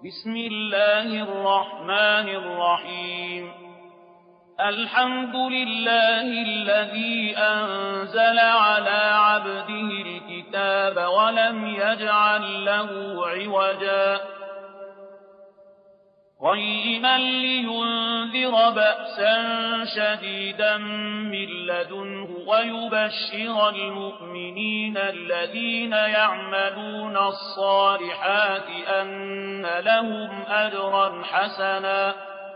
بسم الله الرحمن الرحيم الحمد لله الذي أنزل على عبده الكتاب ولم يجعل له عوجا قيما لينذر بأسا شديدا من لدنه ويبشر المؤمنين الذين يعملون الصالحات أن لهم أجرا حسنا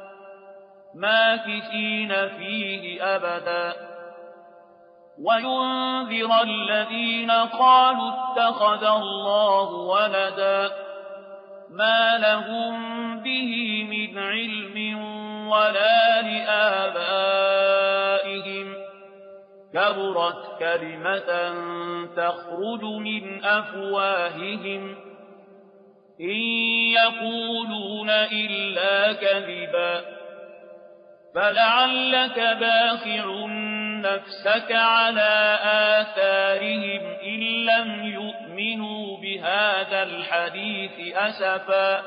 ماكثين فيه أبدا وينذر الذين قالوا اتخذ الله ولدا ما لهم به من علم ولا لآبائهم كبرت كلمة تخرج من أفواههم إن يقولون إلا كذبا فلعلك باخع نفسك على آثارهم إن لم يؤمنوا بهذا الحديث أسفا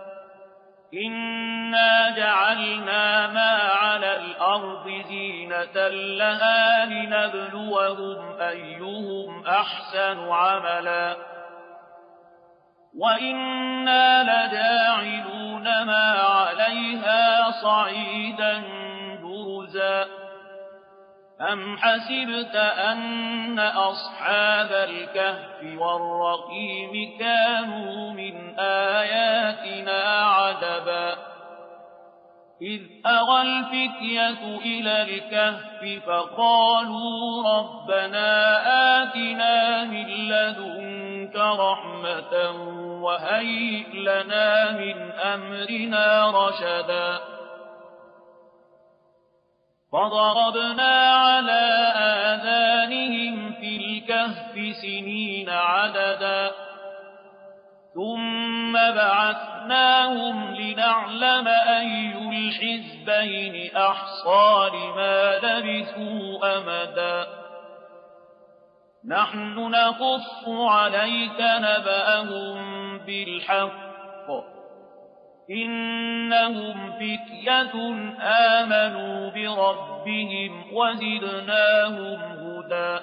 إنا جعلنا ما على الأرض زينة لها لنبلوهم أيهم أحسن عملا وإنا لجاعلون ما عليها صعيدا جرزا أم حسبت أن أصحاب الكهف والرقيم كانوا من آياتنا عجبا إذ أوى الفتية إلى الكهف فقالوا ربنا آتنا من لدنك رحمة وهيئ لنا من أمرنا رشدا فضربنا على آذانهم في الكهف سنين عددا ثم بعثناهم لنعلم أي الحزبين أحصى لما لبثوا أمدا نحن نقص عليك نبأهم بالحق إنهم فتية آمنوا بربهم وزدناهم هدى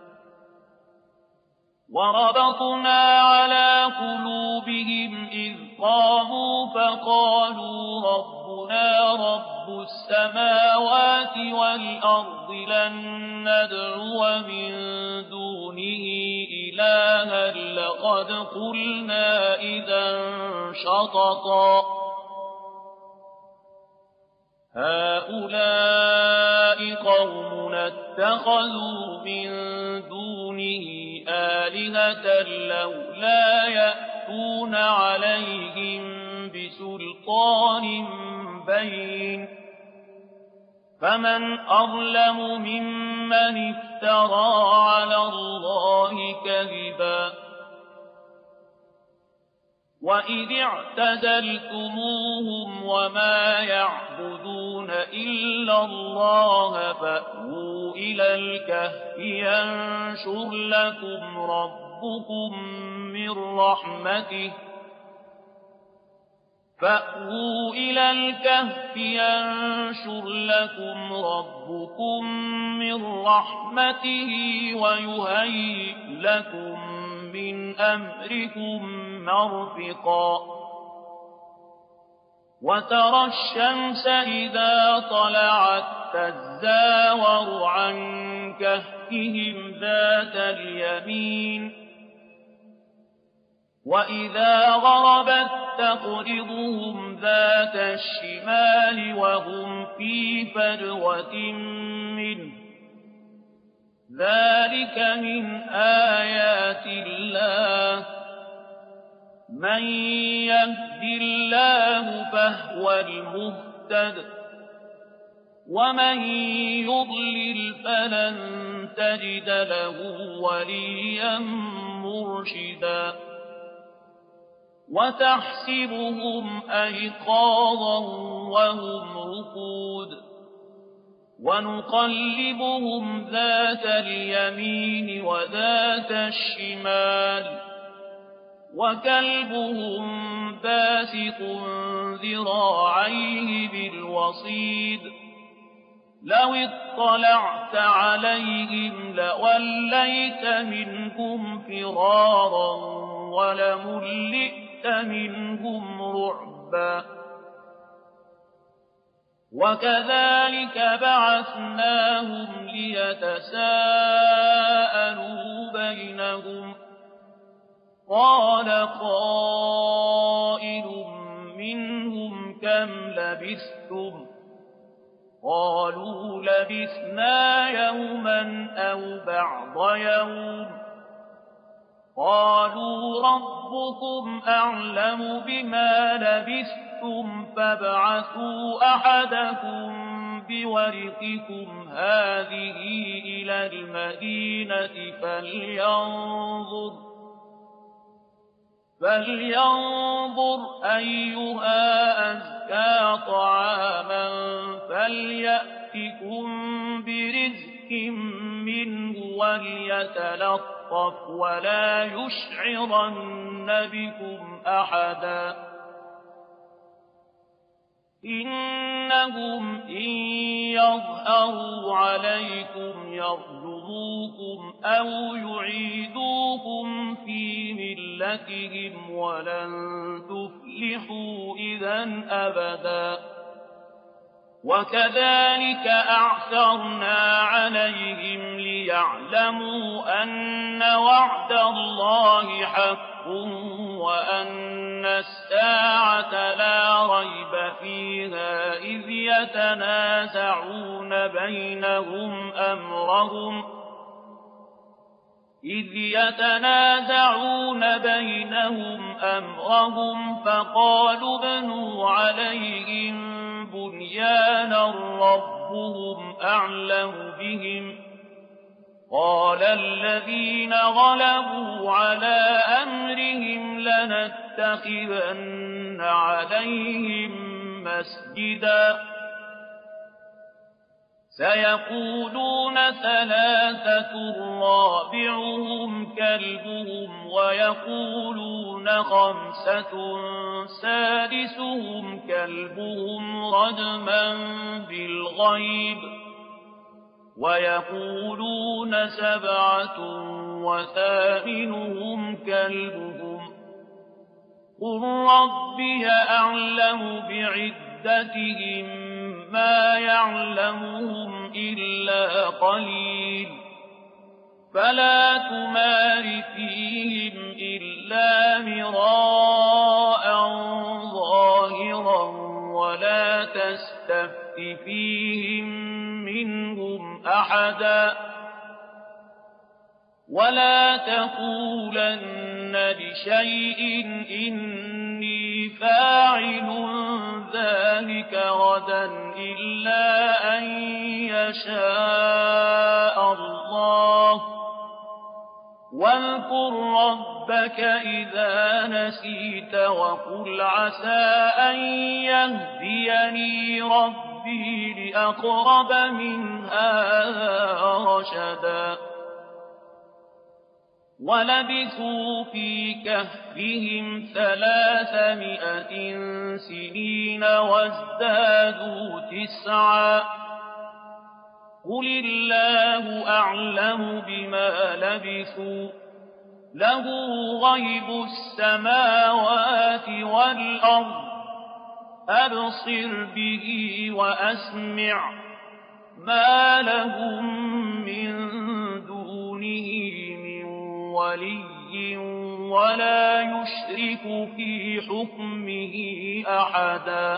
وربطنا على قلوبهم إذ قاموا فقالوا ربنا رب السماوات والأرض لن ندعو من دونه إلها لقد قلنا إذا شططا هؤلاء قوم اتخذوا من دونه آلهة لولا يأتون عليهم بسلطان بين فمن أظلم ممن افترى على الله كذبا وإذ اعتزلتموهم وما يعبدون إلا الله فأووا إلى الكهف ينشر لكم ربكم من رحمته فأووا إلى الكهف ينشر لكم ربكم من رحمته ويهيئ لكم من أمركم مرفقا وترى الشمس إذا طلعت تزاور عن كهفهم ذات اليمين وإذا غربت تقرضهم ذات الشمال وهم في فجوة منه ذلك من آيات الله من يهد الله فهو المهتد ومن يضلل فلن تجد له وليا مرشدا وتحسبهم أيقاظا وهم رقود ونقلبهم ذات اليمين وذات الشمال وكلبهم باسط ذراعيه بالوصيد لو اطلعت عليهم لوليت منهم فرارا ولملئت منهم رعبا وكذلك بعثناهم ليتساءلوا بينهم قال قائل منهم كم لبثتم قالوا لبثنا يوما أو بعض يوم قالوا ربكم أعلم بما لبثتم فابعثوا أحدكم بورقكم هذه إلى المدينة فلينظر أيها أزكى طعاما فليأتكم برزق منه وليتلطف ولا يشعرن بكم أحدا إنهم إن يظهروا عليكم يرجموكم أو يعيدوكم في ملتهم ولن تفلحوا إذا أبدا وكذلك أعثرنا عليهم ليعلموا أن وعد الله حق وأن الساعة لا ريب فيها إذ يتنازعون بينهم أمرهم فقالوا ابنوا عليهم بنيانا ربهم أعلم بهم قال الذين غلبوا على أمرهم لنتخذن عليهم مسجدا سيقولون ثلاثة رابعهم كلبهم ويقولون خمسة سادسهم كلبهم رجما بالغيب ويقولون سبعة وثامنهم كلبهم قل ربي أعلم بعدتهم ما يعلمهم إلا قليل فلا تمار فيهم إلا مراء ظاهرا ولا تستفت فيهم منهم أحدا ولا تقولن لشيء إني فاعل ذلك غدا إلا أن يشاء الله واذكر ربك إذا نسيت وقل عسى أن يهديني ربي لأقرب من هذا رشدا ولبثوا في كهفهم 300 سنين وازدادوا 9 قل الله أعلم بما لبثوا له غيب السماوات والأرض أبصر به وأسمع ما لهم من دونه من ولي ولا يشرك في حكمه أحدا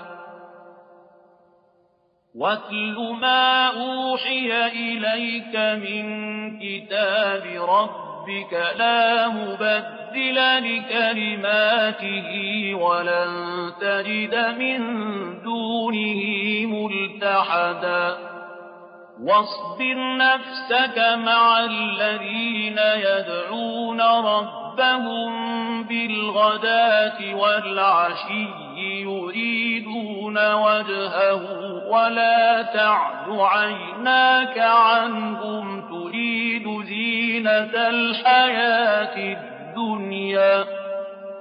واتل ما أوحي إليك من كتاب ربك لا مبدل لكلماته ولن تجد من دونه ملتحدا واصبر نفسك مع الذين يدعون ربهم بالغداة والعشي يريدون وجهه ولا تعد عيناك عنهم تريد زينة الحياة الدنيا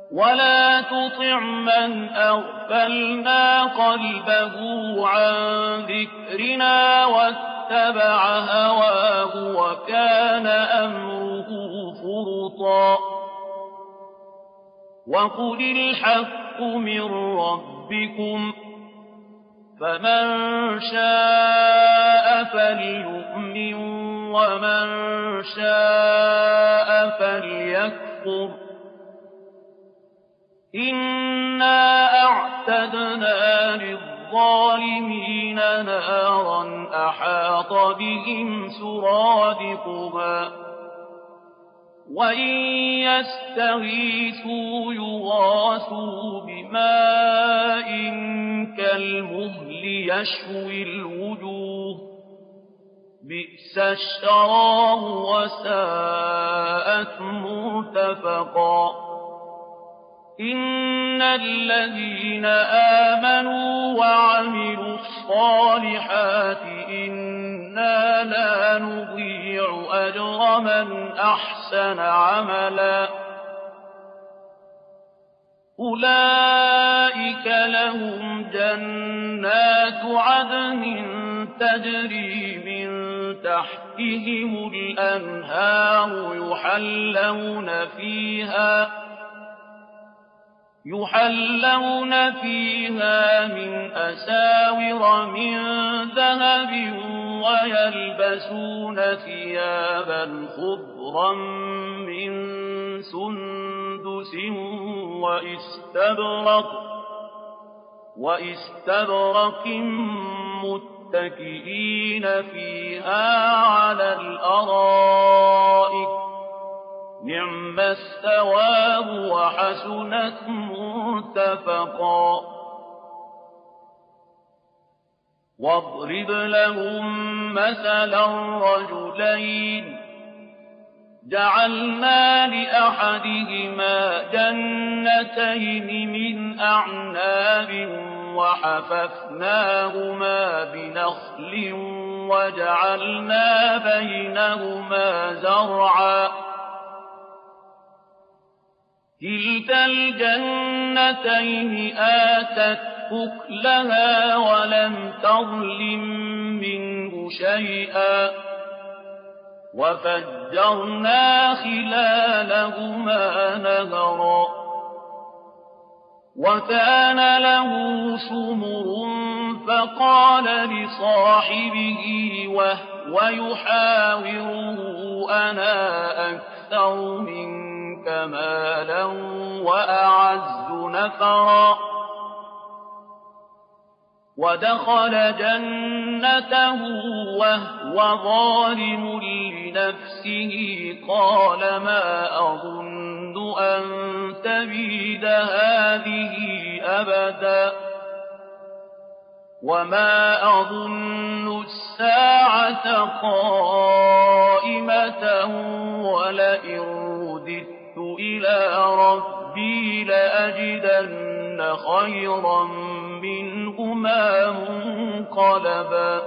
ولا تطع من أغفلنا قلبه عن ذكرنا واتبع هواه وكان أمره فرطا وقل الحق من ربكم فمن شاء فليؤمن ومن شاء فليكفر إنا أعتدنا للظالمين نارا أحاط بهم سرادقها وإن يستغيثوا يغاثوا بماء كالمهل يشوي الوجوه بئس الشراب وساءت مرتفقا إن الذين آمنوا وعملوا الصالحات إنا لا نضيع أجر من أحسن عملا أولئك لهم جنات عدن تجري من تحتهم الأنهار يحلون فيها من أساور من ذهب ويلبسون ثيابا خضرا من سندس وإستبرق متكئين فيها على الأرائك نعم الثواب وحسنت مرتفقا واضرب لهم مثلا رجلين جعلنا لأحدهما جنتين من أعناب وحففناهما بنخل وجعلنا بينهما زرعا كلتا الجنتين آتت أكلها ولم تظلم منه شيئا وفجرنا خلالهما نهرا وكان له ثمر فقال لصاحبه وهو يحاوره أنا أكثر منك مالا وأعز نفرا ودخل جنته وهو ظالم لنفسه قال ما أظن أن تبيد هذه أبدا وما أظن الساعة قائمة ولئن رددت إلى ربي لأجدن خيرا منهما منقلبا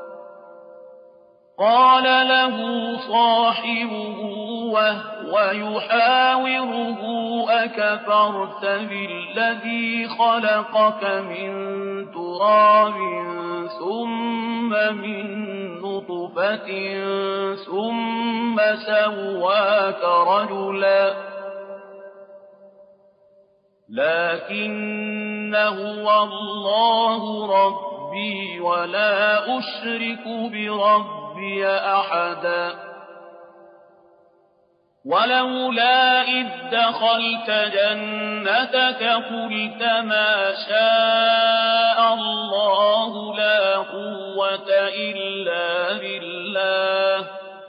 قال له صاحبه وهو يحاوره أكفرت بالذي خلقك من تراب ثم من نطفة ثم سواك رجلا لكن هو الله ربي ولا أشرك بربي أحدا ولولا إذ دخلت جنتك قلت ما شاء الله لا قوة إلا بالله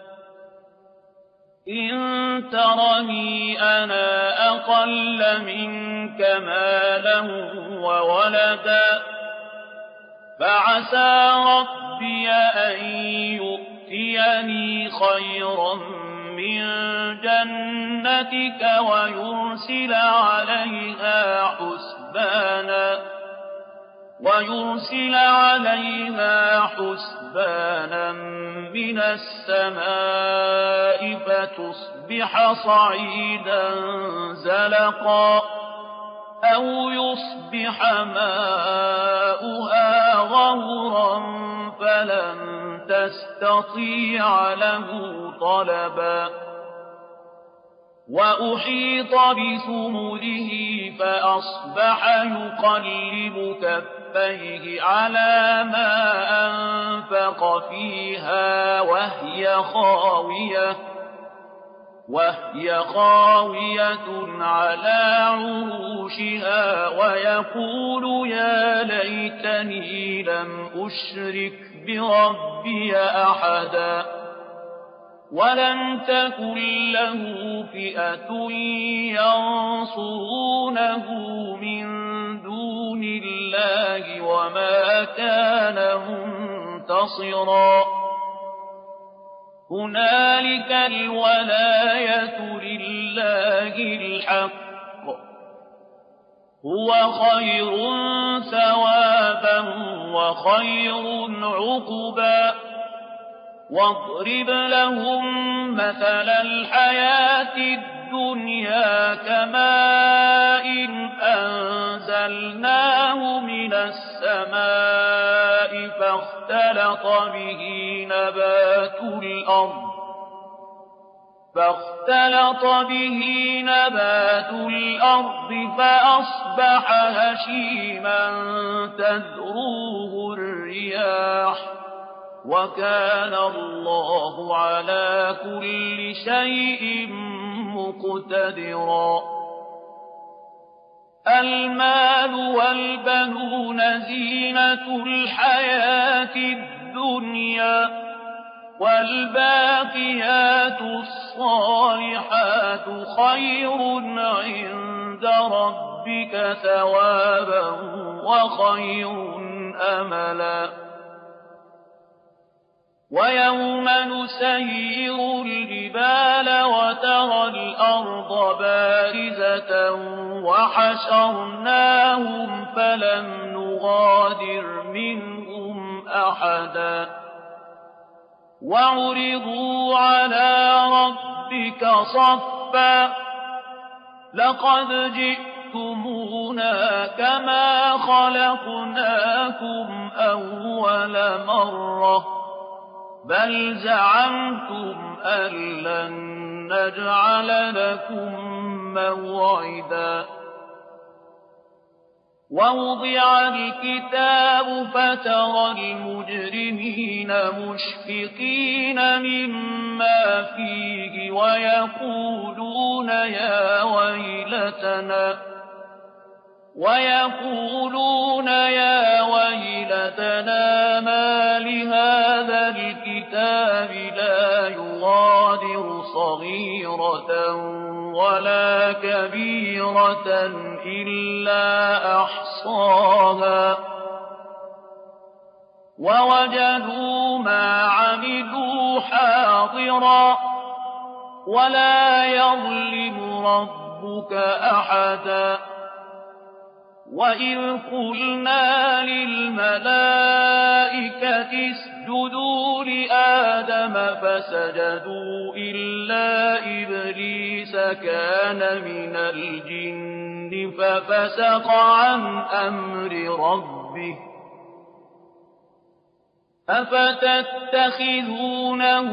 إن ترني أنا أقل منك مالا وولدا فعسى ربي أن يؤتيني خيرا من جنتك ويرسل عليها حسبانا من السماء فتصبح صعيدا زلقا أو يصبح ماؤها غورا فلن تستطيع له طلبا وأحيط بثمره فأصبح يقلب كفيه على ما أنفق فيها وهي خاوية على عروشها ويقول يا ليتني لم أشرك بربي أحدا ولم تكن له فئة ينصرونه من دون الله وما كان منتصرا هنالك الولاية لله الحق هو خير ثوابا وخير عقبا واضرب لهم مثل الحياة الدنيا كماء أنزلناه من السماء فاختلط به نبات الأرض فأصبح هشيما تذروه الرياح وكان الله على كل شيء مقتدرا المال والبنون زينة الحياة الدنيا والباقيات الصالحات خير عند ربك ثوابا وخير أملا ويوم نسير الجبال وترى الأرض بارزة وحشرناهم فلم نغادر منهم أحدا وعرضوا على ربك صفا لقد جئتمونا كما خلقناكم أول مرة بل زعمتم أن لن نجعل لكم موعدا ووضع الكتاب فترى المجرمين مشفقين مما فيه ويقولون يا ويلتنا ما لهذا الكتاب لا يغادر صغيرة ولا كبيرة إلا أحصاها ووجدوا ما عملوا حاضرا ولا يظلم ربك أحدا وإذ قلنا للملائكة اسجدوا لآدم فسجدوا إلا إبليس كان من الجن ففسق عن أمر ربه أفتتخذونه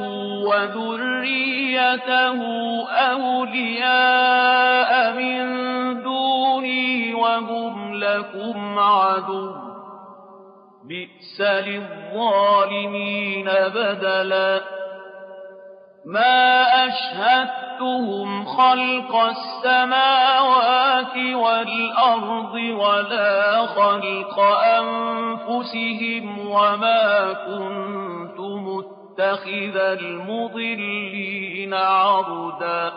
وذريته أولياء من دوني وهم لكم عدو بئس للظالمين بدلا ما أشهدتهم خلق السماوات والأرض ولا خلق أنفسهم وما كنت متخذ المضلين عضدا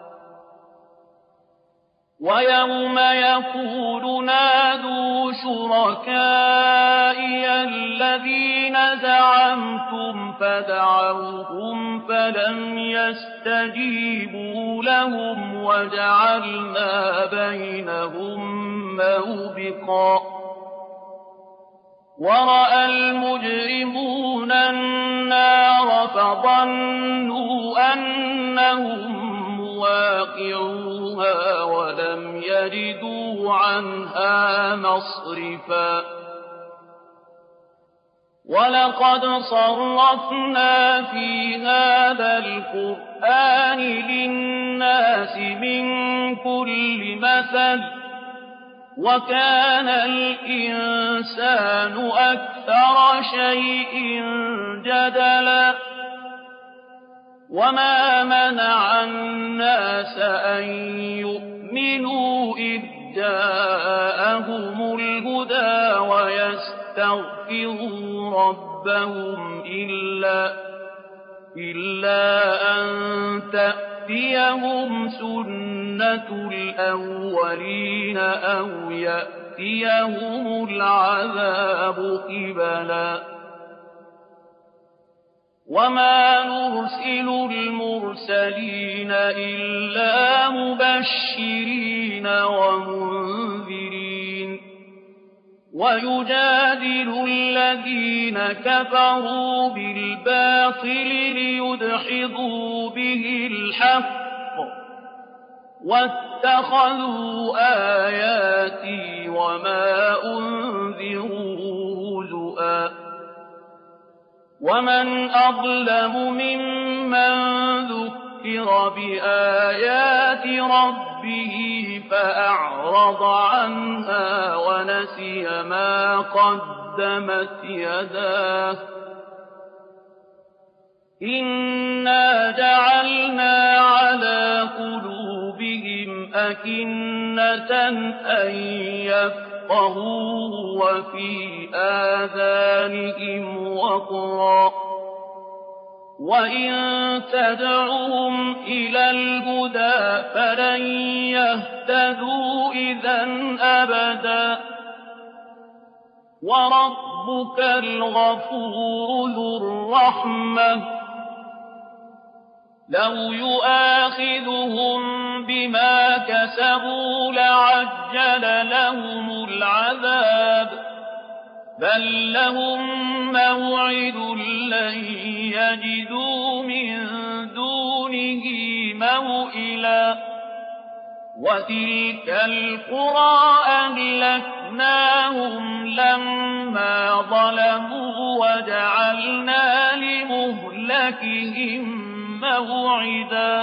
ويوم يقول نادوا شركائي الذين زعمتم فدعوهم فلم يستجيبوا لهم وجعلنا بينهم موبقا ورأى المجرمون النار فظنوا أنهم واقعوها ولم يجدوا عنها مصرفا ولقد صرفنا في هذا القرآن للناس من كل مثل وكان الإنسان أكثر شيء جدلا وما منع الناس أن يؤمنوا إذ جاءهم الهدى ويستغفروا ربهم إلا أن تأتيهم سنة الأولين أو يأتيهم العذاب قبلا وما نرسل المرسلين إلا مبشرين ومنذرين ويجادل الذين كفروا بالباطل ليدحضوا به الحق واتخذوا آياتي وما أنذروا هزؤا ومن أظلم ممن ذكر بآيات ربه فأعرض عنها ونسي ما قدمت يداه إنا جعلنا على قلوبهم أكنة أن يفقهوه وفي آذانهم وقرا وإن تدعوهم إلى الهدى فلن يهتدوا إذا أبدا وربك الغفور ذو الرحمة لو يؤاخذهم بما كسبوا لعجل لهم العذاب بل لهم موعد لن يجدوا من دونه موئلا وتلك القرى أهلكناهم لما ظلموا وجعلنا لمهلكهم موعدا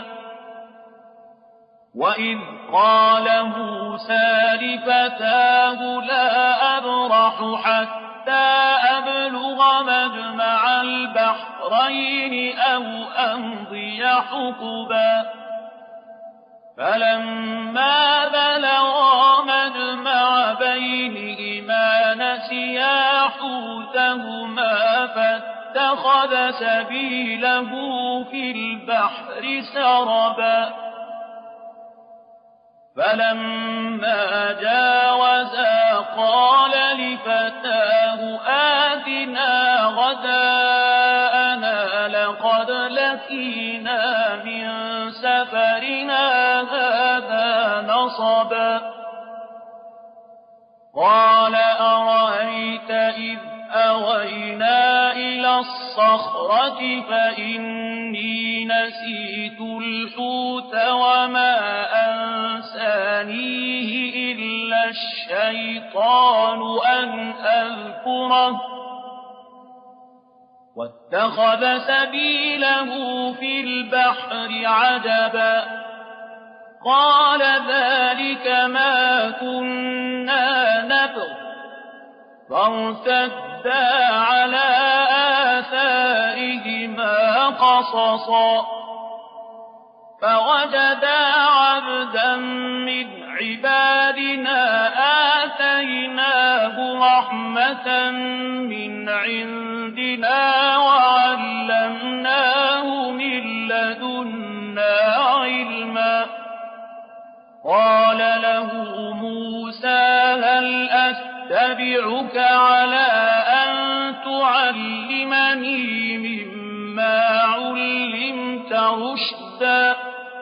وإذ قال موسى لفتاه لا أبرح حتى أبلغ مجمع البحرين أو أمضي حقبا فلما بلغا مجمع بينهما نسيا حوتهما فاتخذ سبيله في البحر سربا فلما جاوزا قال لفتاه آتنا غداءنا لقد لقينا من سفرنا هذا نصبا قال أرأيت إذ أوينا إلى الصخرة فإني نسيت الحوت وما أنسانيه إلا الشيطان أن أذكره واتخذ سبيله في البحر عجبا قال ذلك ما كنا نبغ فارتدا على آثارهما قصصا فوجدا عبدا من عبادنا آتيناه رحمة من عندنا وعلمناه من لدنا علما قال له موسى هل أتبعك على أن تعلمني مما علمت رشدا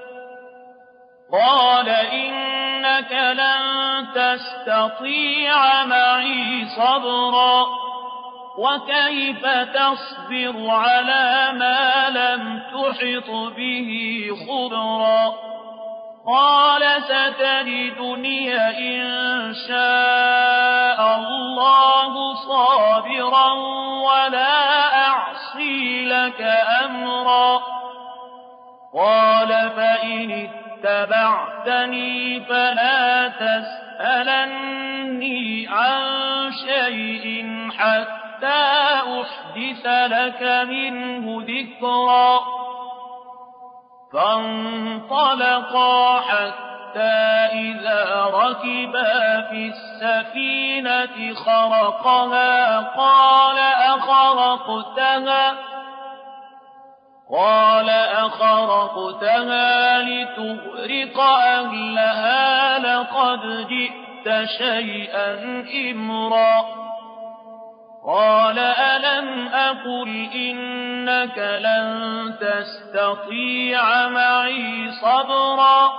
قال إنك لن تستطيع معي صبرا وكيف تصبر على ما لم تحط به خبرا قال ستجدني إن شاء الله صابرا ولا أعصي لك أمرا قال فإن اتبعتني فلا تسألني عن شيء حتى أحدث لك منه ذكرا فانطلقا حتى إذا ركبا في السفينة خرقها قال أخرقتها لتغرق أهلها لقد جئت شيئا إمرا قال ألم أقل إنك لن تستطيع معي صبرا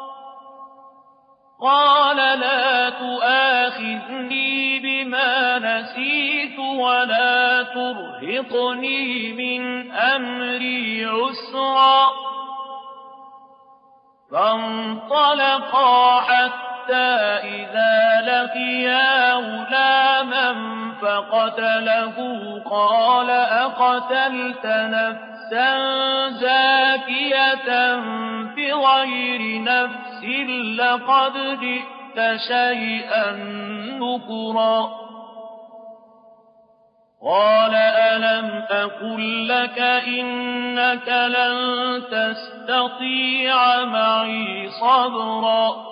قال لا تؤاخذني بما نسيت ولا ترهقني من أمري عسرا فانطلقا حتى إذا لقيا غلاما فقتله قال أقتلت نفسا زاكية بغير نفس لقد جئت شيئا نكرا قال ألم أقل لك إنك لن تستطيع معي صبرا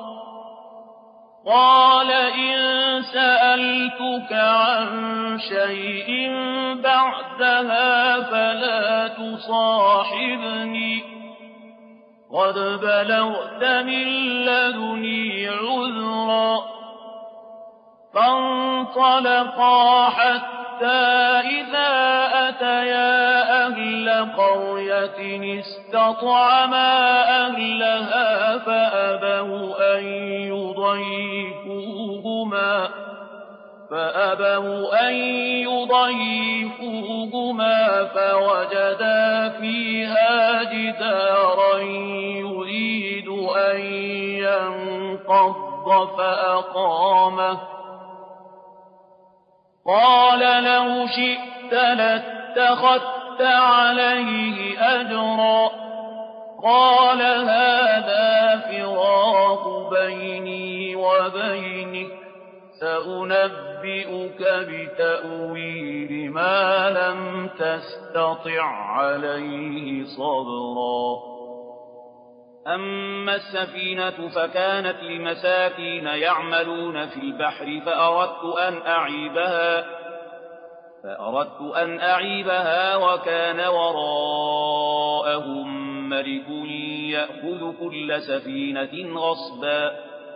قال إن سألتك عن شيء بعدها فلا تصاحبني قد بلغت من لدني عذرا فانطلقا حتى إذا أتيا أهل قرية استطعما أهلها فأبوا أن يضيفوهما فوجدا فيها جدارا يريد أن ينقض فأقامه قال لو شئت لاتخذت عليه أجرا قال هذا فراق بيني وبينك سأنبئك بتأويل ما لم تستطع عليه صبرا أما السفينة فكانت لمساكين يعملون في البحر فأردت أن أعيبها وكان وراءهم ملك يأخذ كل سفينة غصبا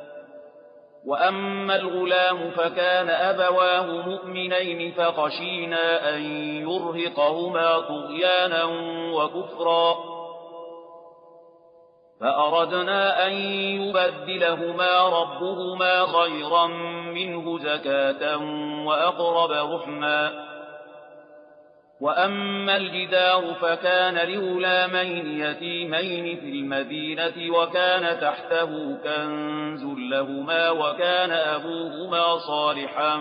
وأما الغلام فكان أبواه مؤمنين فخشينا أن يرهقهما طغيانا وكفرا فأردنا أن يبدلهما ربهما خيرا منه زكاة وأقرب رحما وأما الجدار فكان لغلامين يتيمين في المدينة وكان تحته كنز لهما وكان أبوهما صالحا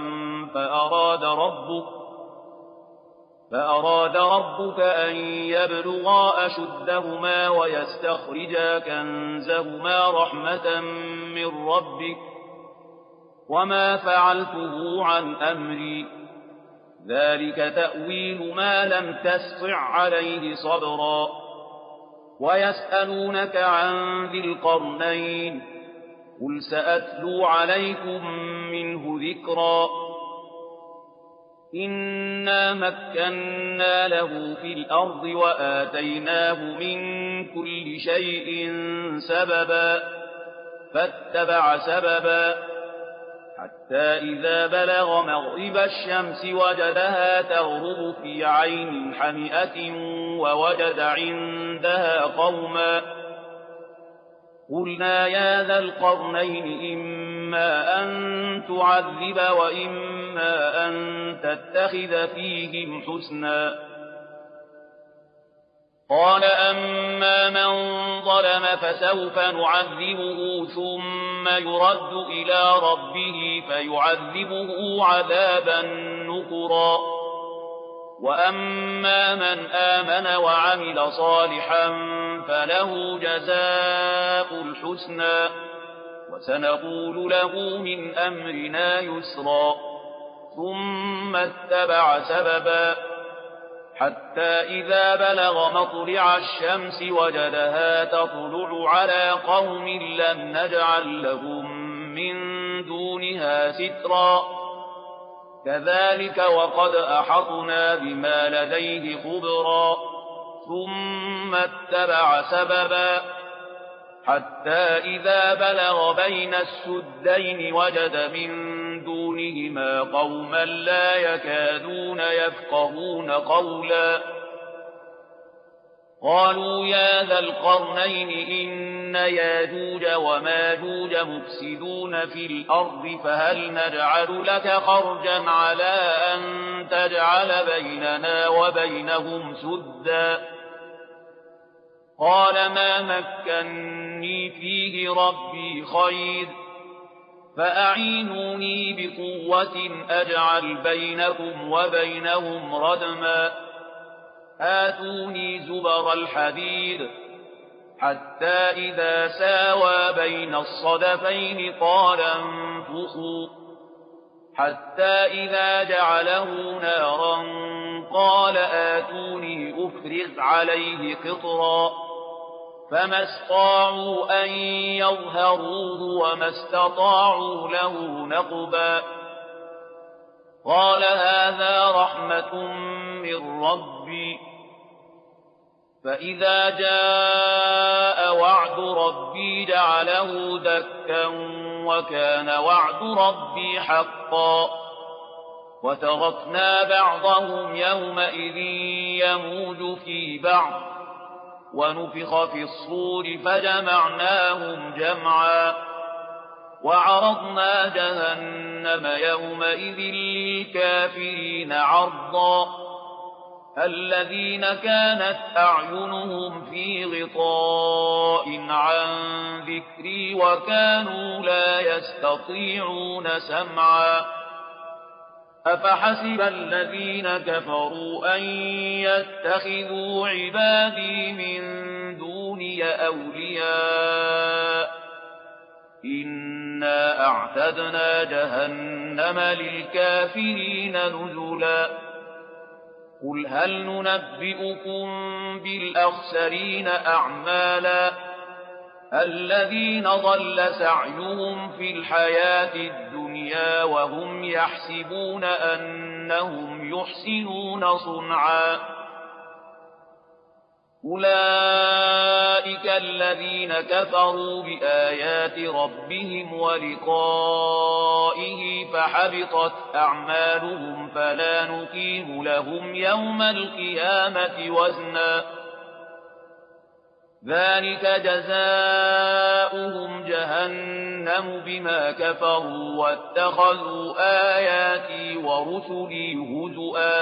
فأراد ربك أن يبلغا أشدهما ويستخرجا كنزهما رحمة من ربك وما فعلته عن أمري ذلك تأويل ما لم تستطع عليه صبرا ويسألونك عن ذي القرنين قل سأتلو عليكم منه ذكرا إنا مكنا له في الأرض وآتيناه من كل شيء سببا فاتبع سببا حتى إذا بلغ مغرب الشمس وجدها تغرب في عين حمئة ووجد عندها قوما قلنا يا ذا القرنين إما أن تعذب وإما أن تتخذ فيهم حسنا قال أما من ظلم فسوف نعذبه ثم يرد إلى ربه فيعذبه عذابا نكرا وأما من آمن وعمل صالحا فله جزاء الحسنى وسنقول له من أمرنا يسرا ثم اتبع سببا حتى إذا بلغ مطلع الشمس وجدها تطلع على قوم لم نجعل لهم من دونها سترا كذلك وقد أحطنا بما لديه خبرا ثم اتبع سببا حتى إذا بلغ بين السدين وجد من دونهما قوما لا يكادون يفقهون قولا قالوا يا ذا القرنين إن ياجوج وماجوج مفسدون في الأرض فهل نجعل لك خرجا على أن تجعل بيننا وبينهم سدا قال ما مكني فيه ربي خير فأعينوني بقوة أجعل بينكم وبينهم ردما آتوني زبر الحديد حتى إذا ساوى بين الصدفين قال انفخوا حتى إذا جعله نارا قال آتوني أفرغ عليه قطرا فما استطاعوا أن يظهروه وما استطاعوا له نقبا قال هذا رحمة من ربي فإذا جاء وعد ربي جعله دكا وكان وعد ربي حقا وتركنا بعضهم يومئذ يموج في بعض ونفخ في الصور فجمعناهم جمعا وعرضنا جهنم يومئذ للكافرين عرضا الذين كانت أعينهم في غطاء عن ذكري وكانوا لا يستطيعون سمعا أفحسب الذين كفروا أن يتخذوا عبادي من دوني أولياء إنا أعتدنا جهنم للكافرين نزلا قل هل ننبئكم بالأخسرين أعمالا الذين ضل سعيهم في الحياة الدنيا وهم يحسبون أنهم يحسنون صنعا أولئك الذين كفروا بآيات ربهم ولقائه فحبطت أعمالهم فلا نقيم لهم يوم القيامة وزنا ذلك جزاؤهم جهنم بما كفروا واتخذوا آياتي ورسلي هزؤا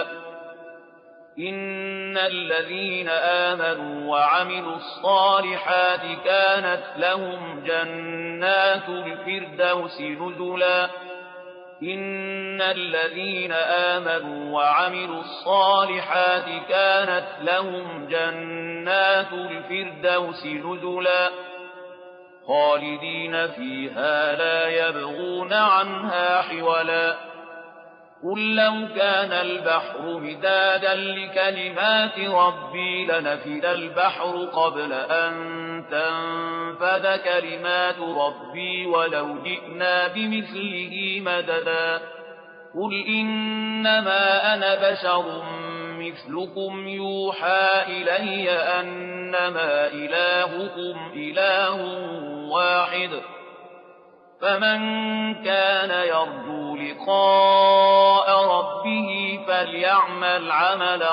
إن الذين آمنوا وعملوا الصالحات كانت لهم جنات الفردوس نزلا إن الذين آمنوا وعملوا الصالحات كانت لهم جنات الفردوس نزلا خالدين فيها لا يبغون عنها حولا قل لو كان البحر مدادا لكلمات ربي لنفد البحر قبل أن تنفد كلمات ربي ولو جئنا بمثله مددا قل إنما أنا بشر مثلكم يوحى إلي أنما إلهكم إله واحد فمن كان يرجو لقاء ربه فليعمل عملا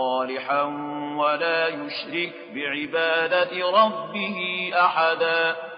صالحا ولا يشرك بعبادة ربه أحدا